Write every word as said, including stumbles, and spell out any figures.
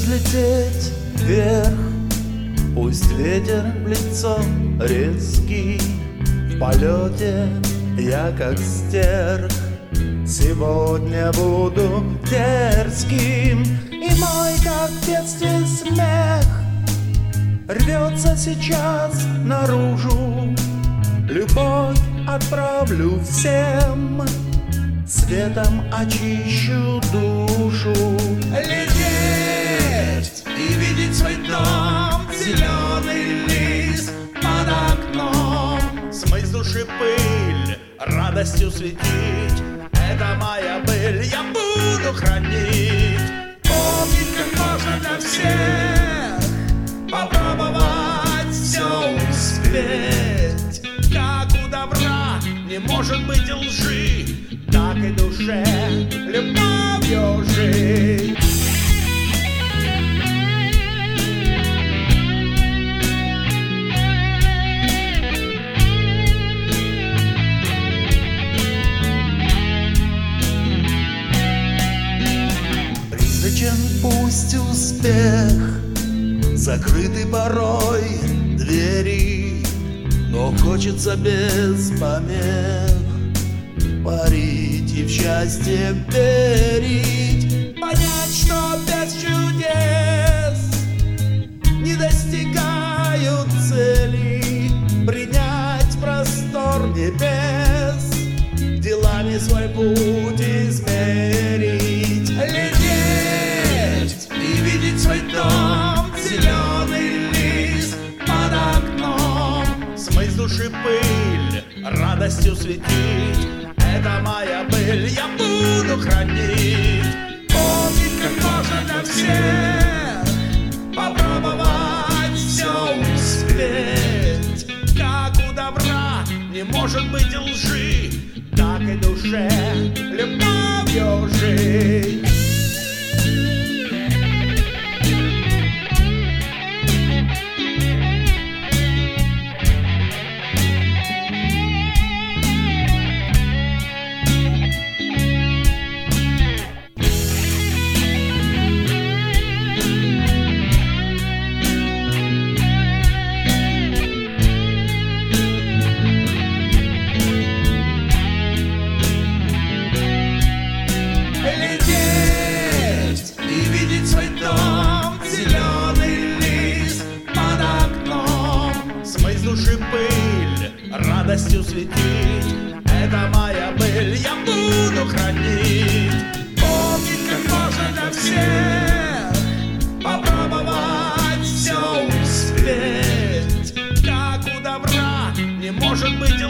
взлететь вверх, пусть ветер в лицо резкий. В полете я как стерх, сегодня буду дерзким. И мой, как в детстве, смех рвется сейчас наружу. Любовь отправлю всем, светом очищу душу. Лететь и видеть свой дом, зеленый лист под окном. Смыть с души пыль, радостью светить, это моя быль, я буду хранить. Помнить, как можно для всех, попробовать все успеть. Как у добра не может быть лжи, так и душе любовью жить. Призрачен пусть успех, закрыты порой двери, но хочется без помех парить и в счастье верить. Понять, что без чудес не достигают цели, принять простор небес, делами свой путь измерить. Лететь и видеть свой дом, зеленый лист под окном. Смыть с души пыль, радостью светить, это моя быль, я буду хранить. Помнить, как можно для всех, попробовать все успеть. Как у добра не может быть лжи, так и душе любовью жить. Души пыль, радостью светить, это моя быль, я буду хранить. Помнить, как можно для всех, попробовать все успеть. Как у добра не может быть